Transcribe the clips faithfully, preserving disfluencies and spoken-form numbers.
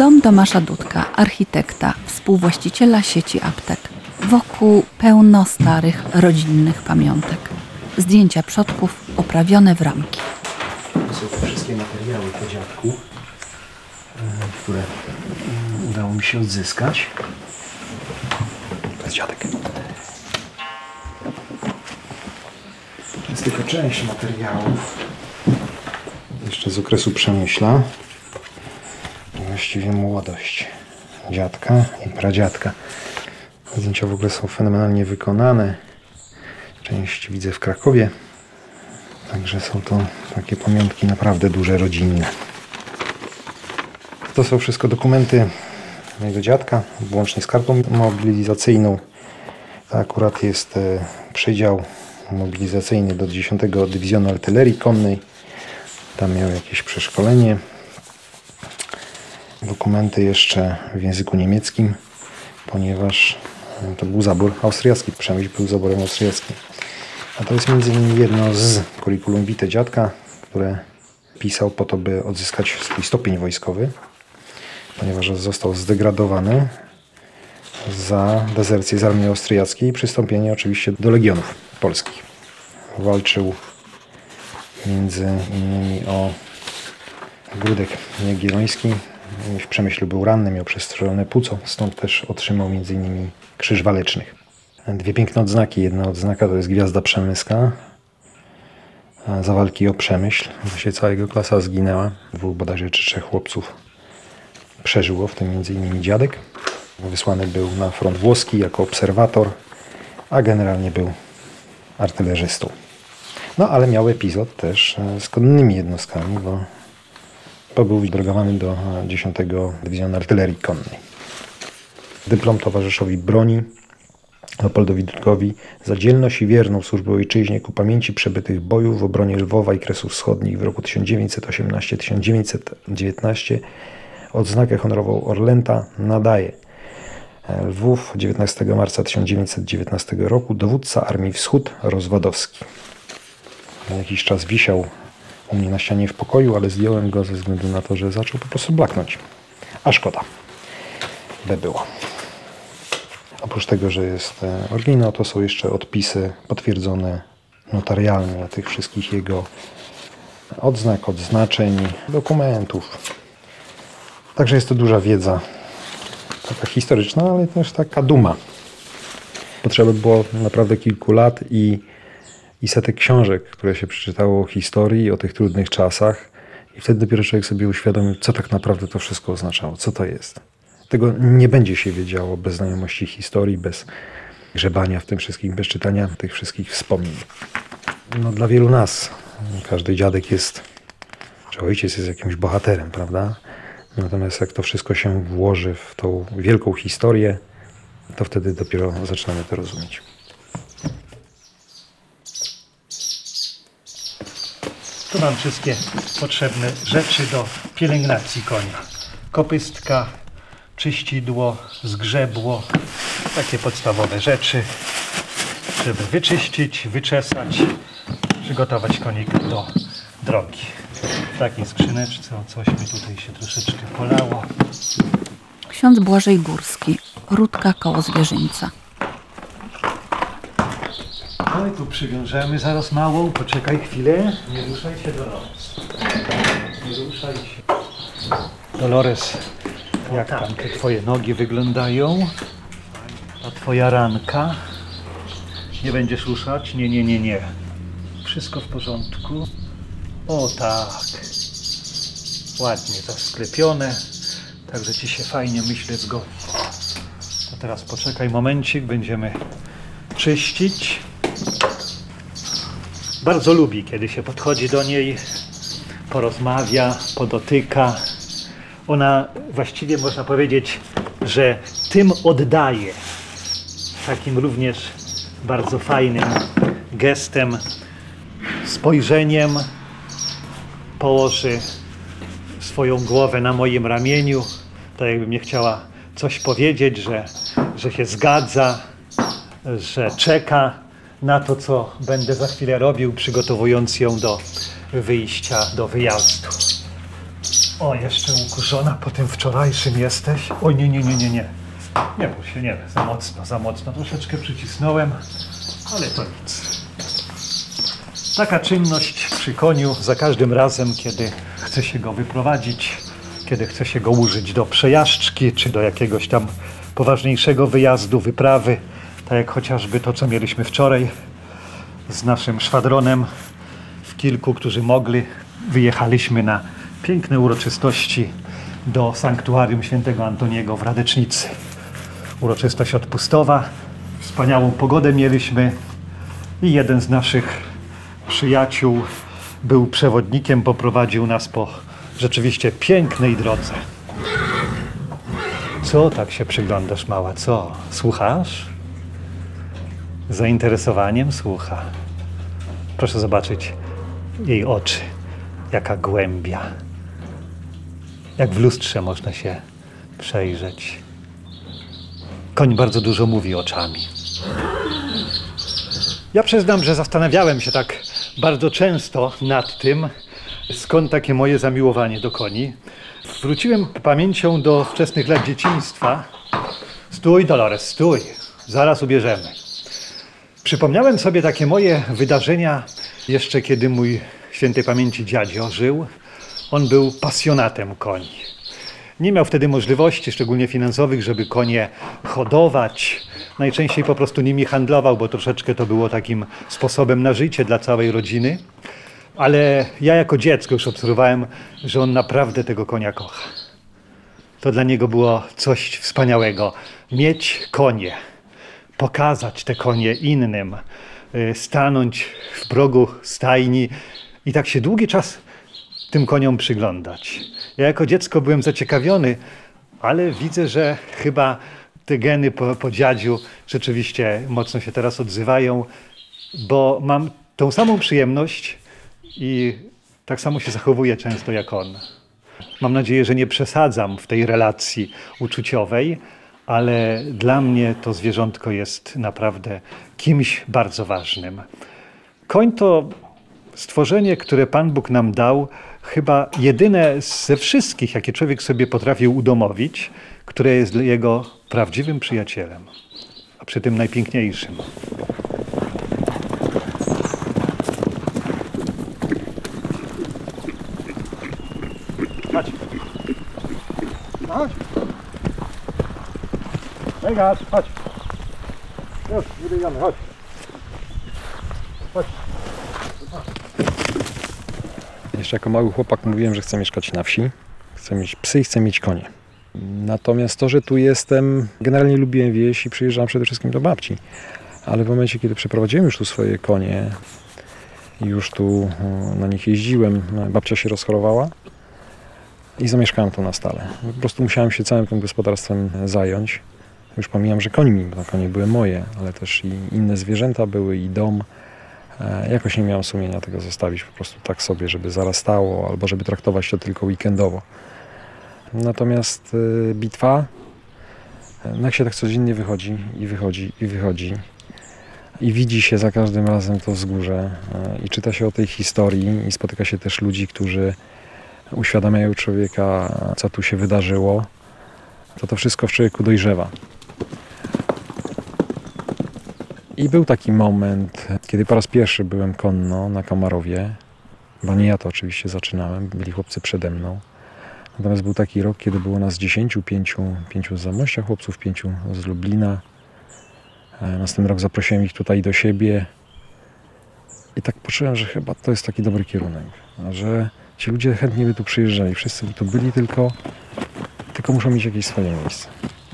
Dom Tomasza Dudka, architekta, współwłaściciela sieci aptek. Wokół pełno starych, rodzinnych pamiątek. Zdjęcia przodków oprawione w ramki. To są te wszystkie materiały po dziadku, które udało mi się odzyskać. To jest dziadek. To jest tylko część materiałów. Jeszcze z okresu Przemyśla. Właściwie młodość dziadka i pradziadka. Zdjęcia w ogóle są fenomenalnie wykonane. Część widzę w Krakowie. Także są to takie pamiątki naprawdę duże, rodzinne. To są wszystko dokumenty mojego dziadka, włącznie z kartą mobilizacyjną. To akurat jest przydział mobilizacyjny do dziesiątego Dywizjonu Artylerii Konnej. Tam miał jakieś przeszkolenie. Dokumenty jeszcze w języku niemieckim, ponieważ to był zabór austriacki. Przemyśl był zaborem austriackim. A to jest między innymi jedno z curriculum vitae dziadka, które pisał po to, by odzyskać swój stopień wojskowy, ponieważ został zdegradowany za dezercję z armii austriackiej i przystąpienie oczywiście do legionów polskich. Walczył między innymi o Gródek Jagielloński. W Przemyślu był ranny, miał przestrzelone płuco, stąd też otrzymał między innymi Krzyż Walecznych. Dwie piękne odznaki. Jedna odznaka to jest Gwiazda Przemyska za walki o Przemyśl. Właściwie cała jego klasa zginęła. Dwóch bodajże czy trzech chłopców przeżyło, w tym między innymi dziadek. Wysłany był na front włoski jako obserwator, a generalnie był artylerzystą. No ale miał epizod też z konnymi jednostkami, bo, bo był delegowany do dziesiątego Dywizjonu Artylerii Konnej. Dyplom towarzyszowi broni Leopoldowi Dudkowi za dzielność i wierną służbę ojczyźnie ku pamięci przebytych bojów w obronie Lwowa i Kresów Wschodnich w roku tysiąc dziewięćset osiemnastym do tysiąc dziewięćset dziewiętnastego. Odznakę honorową Orlęta nadaje Lwów dziewiętnastego marca tysiąc dziewięćset dziewiętnastego roku, dowódca Armii Wschód Rozwadowski. Na jakiś czas wisiał u mnie na ścianie w pokoju, ale zdjąłem go ze względu na to, że zaczął po prostu blaknąć. A szkoda, by było. Oprócz tego, że jest oryginał, to są jeszcze odpisy potwierdzone notarialnie tych wszystkich jego odznak, odznaczeń, dokumentów. Także jest to duża wiedza, taka historyczna, ale też taka duma. Potrzeba było naprawdę kilku lat i, i setek książek, które się przeczytało o historii, o tych trudnych czasach i wtedy dopiero człowiek sobie uświadomił, co tak naprawdę to wszystko oznaczało, co to jest. Tego nie będzie się wiedziało bez znajomości historii, bez grzebania w tym wszystkim, bez czytania tych wszystkich wspomnień. No, dla wielu nas każdy dziadek jest, czy ojciec jest jakimś bohaterem, prawda? Natomiast jak to wszystko się włoży w tą wielką historię, to wtedy dopiero zaczynamy to rozumieć. Tu mam wszystkie potrzebne rzeczy do pielęgnacji konia. Kopystka, czyścidło, zgrzebło, takie podstawowe rzeczy, żeby wyczyścić, wyczesać, przygotować konika do drogi. W takiej skrzyneczce o coś mi tutaj się troszeczkę polało. Ksiądz Błażej Górski, Rudka koło Zwierzyńca. No i tu przywiążemy zaraz małą, poczekaj chwilę. Nie ruszaj się, Dolores. Nie ruszaj się. Dolores, jak tam te twoje nogi wyglądają? A twoja ranka? Nie będziesz ruszać? Nie, nie, nie, nie. Wszystko w porządku? O tak. Ładnie zasklepione. Także ci się fajnie, myślę, zgodzi. To teraz poczekaj momencik, będziemy czyścić. Bardzo lubi, kiedy się podchodzi do niej, porozmawia, podotyka. Ona właściwie można powiedzieć, że tym oddaje. Takim również bardzo fajnym gestem, spojrzeniem położy swoją głowę na moim ramieniu, tak jakby mnie chciała coś powiedzieć, że, że się zgadza, że czeka na to, co będę za chwilę robił, przygotowując ją do wyjścia, do wyjazdu. O, jeszcze ukurzona po tym wczorajszym jesteś. O nie, nie, nie, nie, nie. Nie bój się, nie, za mocno, za mocno. Troszeczkę przycisnąłem, ale to nic. Taka czynność przy koniu za każdym razem, kiedy chce się go wyprowadzić, kiedy chce się go użyć do przejażdżki, czy do jakiegoś tam poważniejszego wyjazdu, wyprawy, tak jak chociażby to, co mieliśmy wczoraj z naszym szwadronem w kilku, którzy mogli. Wyjechaliśmy na piękne uroczystości do sanktuarium świętego Antoniego w Radecznicy. Uroczystość odpustowa, wspaniałą pogodę mieliśmy i jeden z naszych przyjaciół był przewodnikiem, poprowadził nas po rzeczywiście pięknej drodze. Co tak się przyglądasz, mała, co? Słuchasz? Z zainteresowaniem słucha. Proszę zobaczyć jej oczy, jaka głębia. Jak w lustrze można się przejrzeć. Koń bardzo dużo mówi oczami. Ja przyznam, że zastanawiałem się tak bardzo często nad tym, skąd takie moje zamiłowanie do koni. Wróciłem pamięcią do wczesnych lat dzieciństwa. Stój, Dolores, stój. Zaraz ubierzemy. Przypomniałem sobie takie moje wydarzenia jeszcze kiedy mój świętej pamięci dziadzio żył. On był pasjonatem koni. Nie miał wtedy możliwości, szczególnie finansowych, żeby konie hodować. Najczęściej po prostu nimi handlował, bo troszeczkę to było takim sposobem na życie dla całej rodziny. Ale ja jako dziecko już obserwowałem, że on naprawdę tego konia kocha. To dla niego było coś wspaniałego. Mieć konie, pokazać te konie innym, stanąć w progu stajni i tak się długi czas tym koniom przyglądać. Ja jako dziecko byłem zaciekawiony, ale widzę, że chyba te geny po, po dziadziu rzeczywiście mocno się teraz odzywają, bo mam tą samą przyjemność i tak samo się zachowuję często jak on. Mam nadzieję, że nie przesadzam w tej relacji uczuciowej, ale dla mnie to zwierzątko jest naprawdę kimś bardzo ważnym. Koń to stworzenie, które Pan Bóg nam dał, chyba jedyne ze wszystkich, jakie człowiek sobie potrafił udomowić, które jest jego prawdziwym przyjacielem, a przy tym najpiękniejszym. Chodź. Chodź. Wegas, chodź. Już, wybiegamy, chodź. Chodź. Jeszcze jako mały chłopak mówiłem, że chcę mieszkać na wsi. Chcę mieć psy i chcę mieć konie. Natomiast to, że tu jestem, generalnie lubiłem wieś i przyjeżdżam przede wszystkim do babci. Ale w momencie, kiedy przeprowadziłem już tu swoje konie i już tu na nich jeździłem, babcia się rozchorowała i zamieszkałem tu na stale. Po prostu musiałem się całym tym gospodarstwem zająć. Już pomijam, że koń mi, bo konie były moje, ale też i inne zwierzęta były i dom. Jakoś nie miałem sumienia tego zostawić po prostu tak sobie, żeby zarastało albo żeby traktować to tylko weekendowo. Natomiast y, bitwa, no jak się tak codziennie wychodzi i wychodzi i wychodzi i widzi się za każdym razem to wzgórze y, i czyta się o tej historii i spotyka się też ludzi, którzy uświadamiają człowieka, co tu się wydarzyło, to to wszystko w człowieku dojrzewa. I był taki moment, kiedy po raz pierwszy byłem konno na Kamarowie, bo nie ja to oczywiście zaczynałem, byli chłopcy przede mną. Natomiast był taki rok, kiedy było nas dziesięciu, pięciu, pięciu z Zamościa chłopców, pięciu z Lublina. Następny rok zaprosiłem ich tutaj do siebie i tak poczułem, że chyba to jest taki dobry kierunek, że ci ludzie chętnie by tu przyjeżdżali, wszyscy by tu byli, tylko, tylko muszą mieć jakieś swoje miejsce.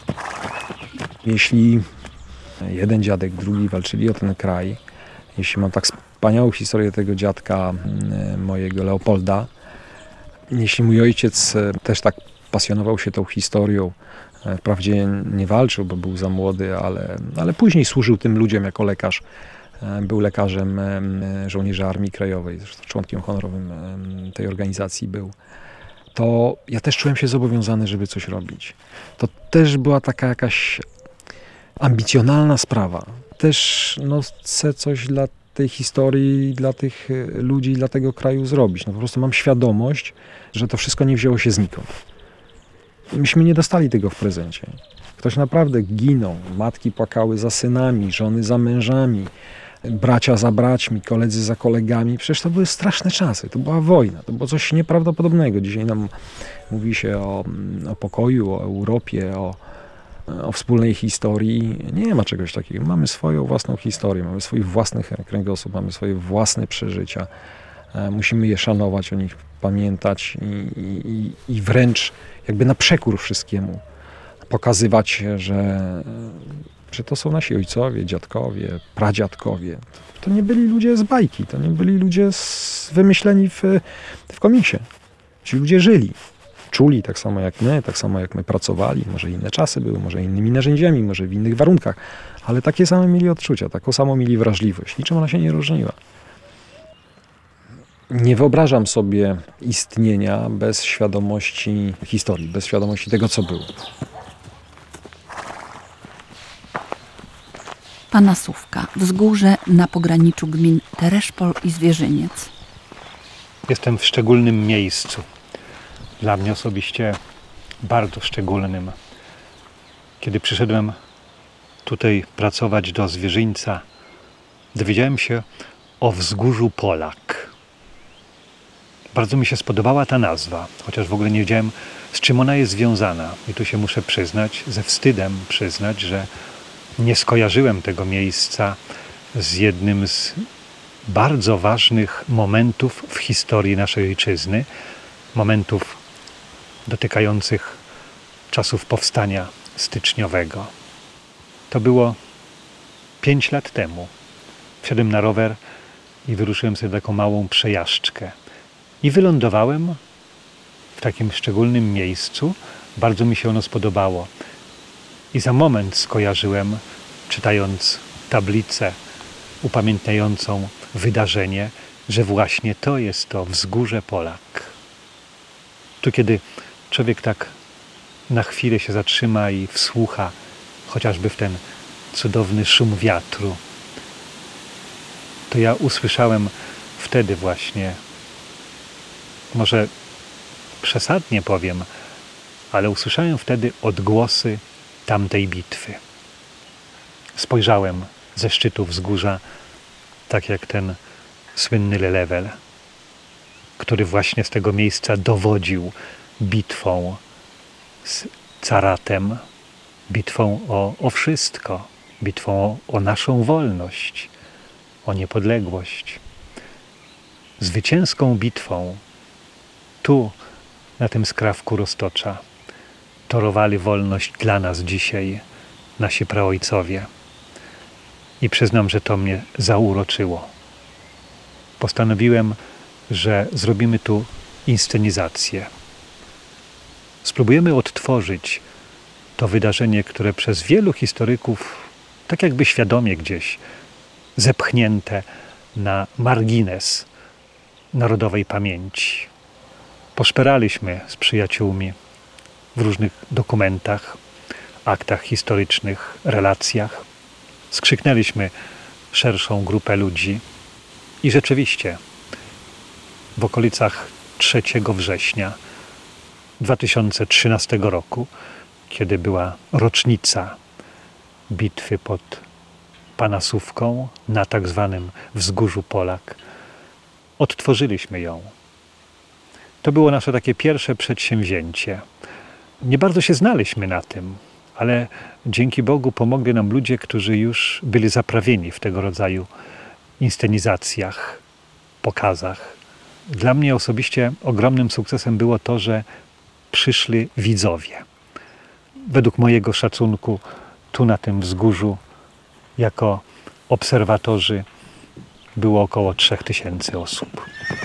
Jeśli jeden dziadek, drugi walczyli o ten kraj, jeśli mam tak wspaniałą historię tego dziadka mojego Leopolda, jeśli mój ojciec też tak pasjonował się tą historią, wprawdzie nie walczył, bo był za młody, ale, ale później służył tym ludziom jako lekarz. Był lekarzem żołnierzy Armii Krajowej, zresztą członkiem honorowym tej organizacji był. To ja też czułem się zobowiązany, żeby coś robić. To też była taka jakaś ambicjonalna sprawa. Też no, chcę coś dla tej historii, dla tych ludzi, dla tego kraju zrobić. No po prostu mam świadomość, że to wszystko nie wzięło się znikąd. Myśmy nie dostali tego w prezencie. Ktoś naprawdę ginął. Matki płakały za synami, żony za mężami, bracia za braćmi, koledzy za kolegami. Przecież to były straszne czasy. To była wojna. To było coś nieprawdopodobnego. Dzisiaj nam mówi się o, o pokoju, o Europie, o, o wspólnej historii. Nie ma czegoś takiego. Mamy swoją własną historię, mamy swój własny kręgosłup, mamy swoje własne przeżycia. Musimy je szanować, o nich pamiętać i, i, i wręcz jakby na przekór wszystkiemu pokazywać, że, że to są nasi ojcowie, dziadkowie, pradziadkowie. To nie byli ludzie z bajki, to nie byli ludzie z, wymyśleni w, w komiksie. Ci ludzie żyli, czuli tak samo jak my, tak samo jak my pracowali. Może inne czasy były, może innymi narzędziami, może w innych warunkach, ale takie same mieli odczucia, taką samą mieli wrażliwość. Niczym ona się nie różniła. Nie wyobrażam sobie istnienia bez świadomości historii, bez świadomości tego, co było. Panasówka, wzgórze na pograniczu gmin Tereszpol i Zwierzyniec. Jestem w szczególnym miejscu. Dla mnie osobiście bardzo szczególnym. Kiedy przyszedłem tutaj pracować do Zwierzyńca, dowiedziałem się o wzgórzu Polak. Bardzo mi się spodobała ta nazwa, chociaż w ogóle nie wiedziałem, z czym ona jest związana. I tu się muszę przyznać, ze wstydem przyznać, że nie skojarzyłem tego miejsca z jednym z bardzo ważnych momentów w historii naszej ojczyzny, momentów dotykających czasów powstania styczniowego. To było pięć lat temu. Wsiadłem na rower i wyruszyłem sobie taką małą przejażdżkę. I wylądowałem w takim szczególnym miejscu. Bardzo mi się ono spodobało. I za moment skojarzyłem, czytając tablicę upamiętniającą wydarzenie, że właśnie to jest to wzgórze Polak. Tu kiedy człowiek tak na chwilę się zatrzyma i wsłucha chociażby w ten cudowny szum wiatru, to ja usłyszałem wtedy właśnie, może przesadnie powiem, ale usłyszałem wtedy odgłosy tamtej bitwy. Spojrzałem ze szczytu wzgórza, tak jak ten słynny Lelewel, który właśnie z tego miejsca dowodził bitwą z Caratem, bitwą o, o wszystko, bitwą o, o naszą wolność, o niepodległość. Zwycięską bitwą tu, na tym skrawku Roztocza, torowali wolność dla nas dzisiaj nasi praojcowie. I przyznam, że to mnie zauroczyło. Postanowiłem, że zrobimy tu inscenizację. Spróbujemy odtworzyć to wydarzenie, które przez wielu historyków, tak jakby świadomie gdzieś, zepchnięte na margines narodowej pamięci. Poszperaliśmy z przyjaciółmi w różnych dokumentach, aktach historycznych, relacjach. Skrzyknęliśmy szerszą grupę ludzi i rzeczywiście w okolicach trzeciego września dwa tysiące trzynastego roku, kiedy była rocznica bitwy pod Panasówką na tak zwanym wzgórzu Polak, odtworzyliśmy ją. To było nasze takie pierwsze przedsięwzięcie. Nie bardzo się znaliśmy na tym, ale dzięki Bogu pomogli nam ludzie, którzy już byli zaprawieni w tego rodzaju inscenizacjach, pokazach. Dla mnie osobiście ogromnym sukcesem było to, że przyszli widzowie. Według mojego szacunku tu na tym wzgórzu jako obserwatorzy było około trzech tysięcy osób.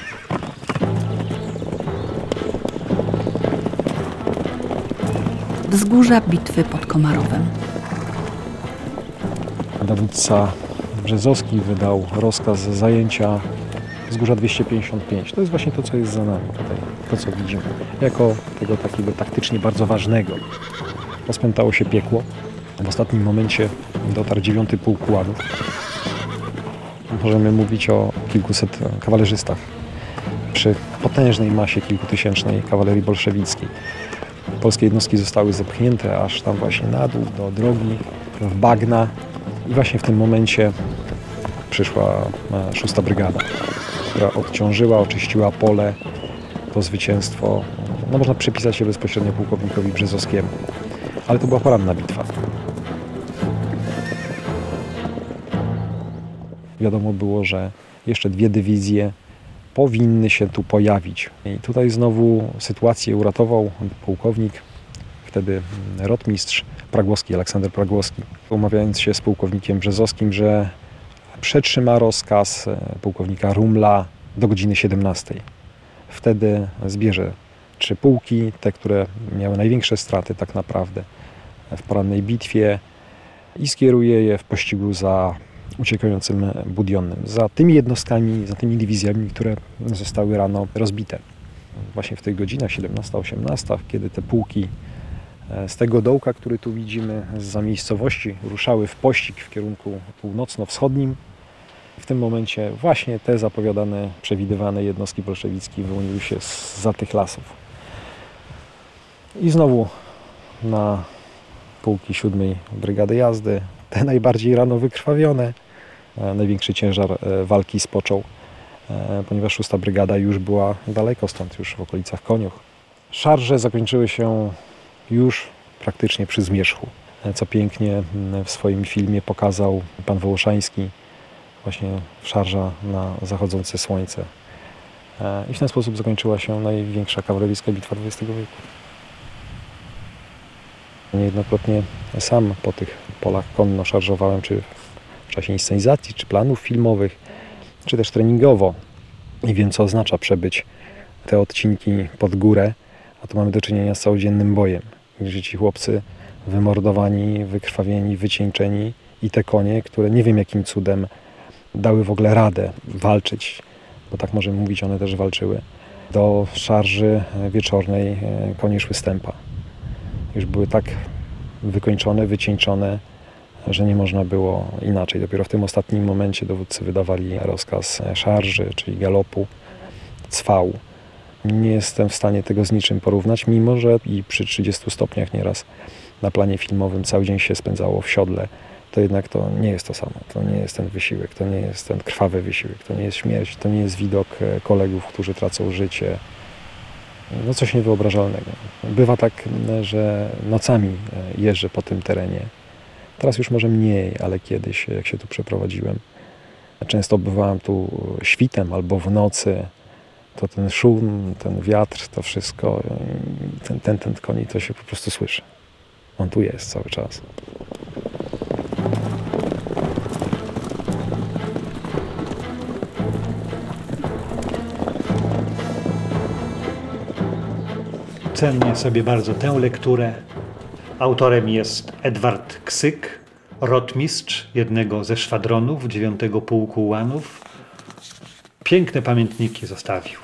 Wzgórza bitwy pod Komarowem. Dowódca Brzezowski wydał rozkaz zajęcia wzgórza dwieście pięćdziesiąt pięć. To jest właśnie to, co jest za nami tutaj, to co widzimy. Jako tego takiego taktycznie bardzo ważnego. Rozpętało się piekło. W ostatnim momencie dotarł dziewiąty Pułk Ułanów. możemy mówić o kilkuset kawalerzystach przy potężnej masie kilkutysięcznej kawalerii bolszewickiej. Polskie jednostki zostały zepchnięte aż tam właśnie na dół, do drogi, w bagna i właśnie w tym momencie przyszła szósta brygada, która odciążyła, oczyściła pole. To zwycięstwo no, można przypisać się bezpośrednio pułkownikowi Brzezowskiemu. Ale to była poranna bitwa. Wiadomo było, że jeszcze dwie dywizje powinny się tu pojawić. I tutaj znowu sytuację uratował pułkownik, wtedy rotmistrz Pragłowski, Aleksander Pragłowski, umawiając się z pułkownikiem Brzezowskim, że przetrzyma rozkaz pułkownika Rumla do godziny siedemnastej. Wtedy zbierze trzy pułki, te, które miały największe straty tak naprawdę w porannej bitwie i skieruje je w pościgu za uciekającym Budionnym, za tymi jednostkami, za tymi dywizjami, które zostały rano rozbite. Właśnie w tych godzinach siedemnasta osiemnasta, kiedy te pułki z tego dołka, który tu widzimy, z zamiejscowości ruszały w pościg w kierunku północno-wschodnim. W tym momencie właśnie te zapowiadane, przewidywane jednostki bolszewickie wyłoniły się zza tych lasów. I znowu na pułki siódmej Brygady Jazdy, te najbardziej rano wykrwawione, największy ciężar walki spoczął, ponieważ szósta Brygada już była daleko stąd, już w okolicach Konioch. Szarże zakończyły się już praktycznie przy zmierzchu, co pięknie w swoim filmie pokazał pan Wołoszański, właśnie szarża na zachodzące słońce. I w ten sposób zakończyła się największa kawaleryjska bitwa dwudziestego wieku. Niejednokrotnie sam po tych polach konno szarżowałem, czy w czasie inscenizacji, czy planów filmowych, czy też treningowo. I wiem, co oznacza przebyć te odcinki pod górę, a tu mamy do czynienia z całodziennym bojem, gdzie ci chłopcy wymordowani, wykrwawieni, wycieńczeni i te konie, które nie wiem jakim cudem dały w ogóle radę walczyć, bo tak możemy mówić, one też walczyły. Do szarży wieczornej konie szły stępa. Już były tak wykończone, wycieńczone, że nie można było inaczej. Dopiero w tym ostatnim momencie dowódcy wydawali rozkaz szarży, czyli galopu, cwał. Nie jestem w stanie tego z niczym porównać, mimo że i przy trzydziestu stopniach nieraz na planie filmowym cały dzień się spędzało w siodle, to jednak to nie jest to samo. To nie jest ten wysiłek, to nie jest ten krwawy wysiłek, to nie jest śmierć, to nie jest widok kolegów, którzy tracą życie. No coś niewyobrażalnego. Bywa tak, że nocami jeżdżę po tym terenie. Teraz już może mniej, ale kiedyś, jak się tu przeprowadziłem, często bywałem tu świtem albo w nocy. To ten szum, ten wiatr, to wszystko, ten, ten, ten koni, to się po prostu słyszy. On tu jest cały czas. Cenię sobie bardzo tę lekturę. Autorem jest Edward Ksyk, rotmistrz jednego ze szwadronów dziewiątego Pułku Ułanów. Piękne pamiętniki zostawił.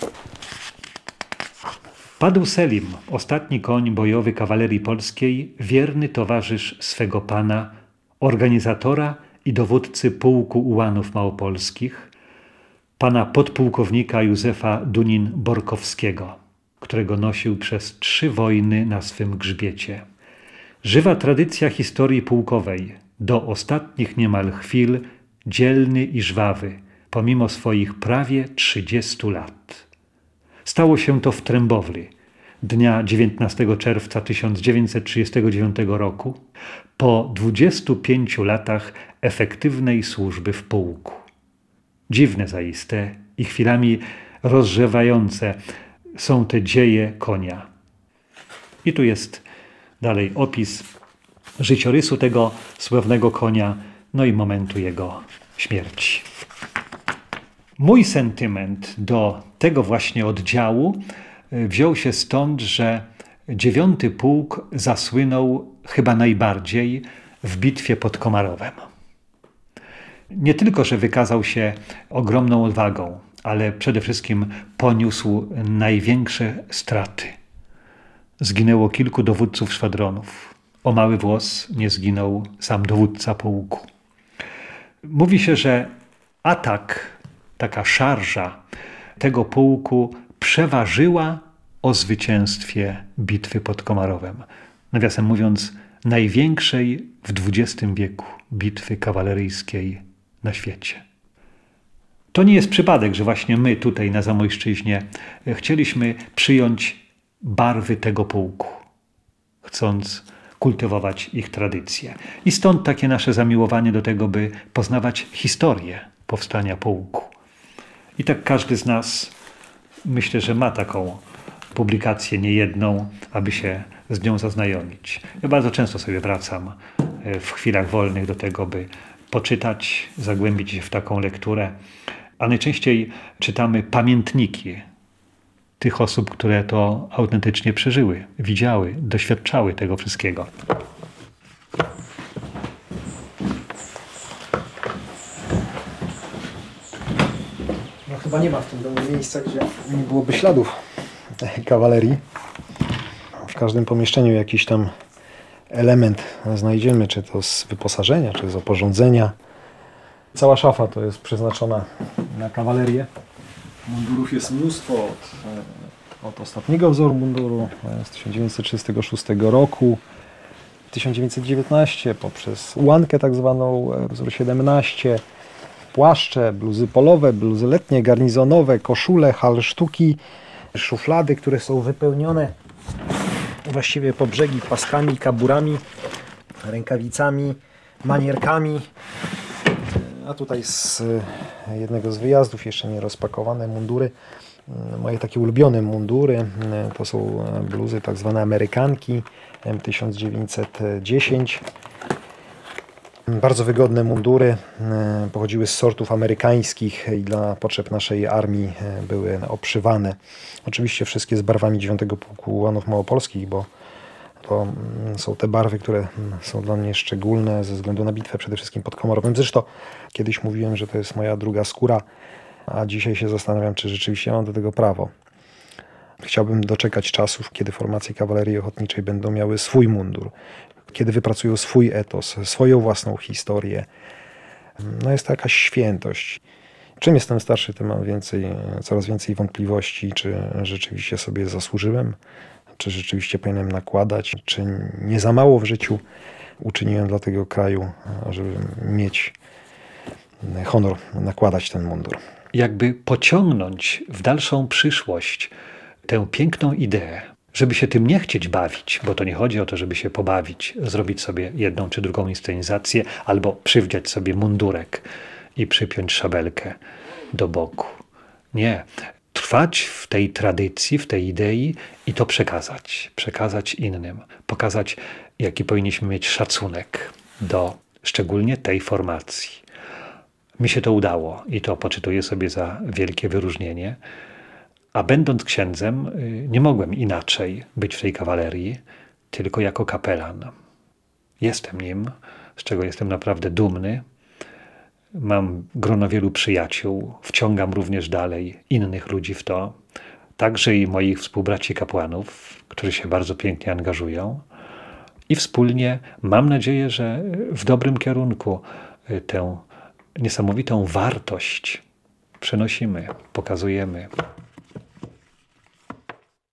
Padł Selim, ostatni koń bojowy kawalerii polskiej, wierny towarzysz swego pana, organizatora i dowódcy Pułku Ułanów Małopolskich, pana podpułkownika Józefa Dunin-Borkowskiego, którego nosił przez trzy wojny na swym grzbiecie. Żywa tradycja historii pułkowej, do ostatnich niemal chwil dzielny i żwawy, pomimo swoich prawie trzydziestu lat. Stało się to w Trębowli, dnia dziewiętnastego czerwca tysiąc dziewięćset trzydziestego dziewiątego roku, po dwudziestu pięciu latach efektywnej służby w pułku. Dziwne zaiste i chwilami rozrzewające są te dzieje konia. I tu jest dalej opis życiorysu tego sławnego konia, no i momentu jego śmierci. Mój sentyment do tego właśnie oddziału wziął się stąd, że dziewiąty pułk zasłynął chyba najbardziej w bitwie pod Komarowem. Nie tylko, że wykazał się ogromną odwagą, ale przede wszystkim poniósł największe straty. Zginęło kilku dowódców szwadronów. O mały włos nie zginął sam dowódca pułku. Mówi się, że atak, taka szarża tego pułku przeważyła o zwycięstwie bitwy pod Komarowem. Nawiasem mówiąc, największej w dwudziestym wieku bitwy kawaleryjskiej na świecie. To nie jest przypadek, że właśnie my tutaj na Zamojszczyźnie chcieliśmy przyjąć barwy tego pułku, chcąc kultywować ich tradycje. I stąd takie nasze zamiłowanie do tego, by poznawać historię powstania pułku. I tak każdy z nas, myślę, że ma taką publikację niejedną, aby się z nią zaznajomić. Ja bardzo często sobie wracam w chwilach wolnych do tego, by poczytać, zagłębić się w taką lekturę, a najczęściej czytamy pamiętniki tych osób, które to autentycznie przeżyły, widziały, doświadczały tego wszystkiego. No chyba nie ma w tym domu miejsca, gdzie nie byłoby śladów kawalerii. W każdym pomieszczeniu jakiś tam element znajdziemy, czy to z wyposażenia, czy z oporządzenia. Cała szafa to jest przeznaczona na kawalerię. Mundurów jest mnóstwo, od, od ostatniego wzoru munduru z tysiąc dziewięćset trzydziestego szóstego roku, tysiąc dziewięćset dziewiętnastego poprzez ułankę tak zwaną, wzór siedemnaście, płaszcze, bluzy polowe, bluzy letnie, garnizonowe, koszule, halsztuki, szuflady, które są wypełnione właściwie po brzegi paskami, kaburami, rękawicami, manierkami. A tutaj z jednego z wyjazdów jeszcze nie rozpakowane mundury, moje takie ulubione mundury, to są bluzy tak zwane amerykanki M tysiąc dziewięćset dziesięć. Bardzo wygodne mundury, pochodziły z sortów amerykańskich i dla potrzeb naszej armii były obszywane. Oczywiście wszystkie z barwami dziewiątego Pułku Ułanów Małopolskich, bo to są te barwy, które są dla mnie szczególne ze względu na bitwę przede wszystkim pod Komorowem. Zresztą kiedyś mówiłem, że to jest moja druga skóra, a dzisiaj się zastanawiam, czy rzeczywiście mam do tego prawo. Chciałbym doczekać czasów, kiedy formacje kawalerii ochotniczej będą miały swój mundur, kiedy wypracują swój etos, swoją własną historię. No jest to jakaś świętość. Czym jestem starszy, tym mam więcej, coraz więcej wątpliwości, czy rzeczywiście sobie zasłużyłem, czy rzeczywiście powinienem nakładać, czy nie za mało w życiu uczyniłem dla tego kraju, żeby mieć honor nakładać ten mundur. Jakby pociągnąć w dalszą przyszłość tę piękną ideę, żeby się tym nie chcieć bawić, bo to nie chodzi o to, żeby się pobawić, zrobić sobie jedną czy drugą inscenizację, albo przywdziać sobie mundurek i przypiąć szabelkę do boku. Nie. Trwać w tej tradycji, w tej idei i to przekazać. Przekazać innym. Pokazać, jaki powinniśmy mieć szacunek do szczególnie tej formacji. Mi się to udało i to poczytuję sobie za wielkie wyróżnienie. A będąc księdzem, nie mogłem inaczej być w tej kawalerii, tylko jako kapelan. Jestem nim, z czego jestem naprawdę dumny. Mam grono wielu przyjaciół, wciągam również dalej innych ludzi w to, także i moich współbraci kapłanów, którzy się bardzo pięknie angażują. I wspólnie mam nadzieję, że w dobrym kierunku tę niesamowitą wartość przenosimy, pokazujemy.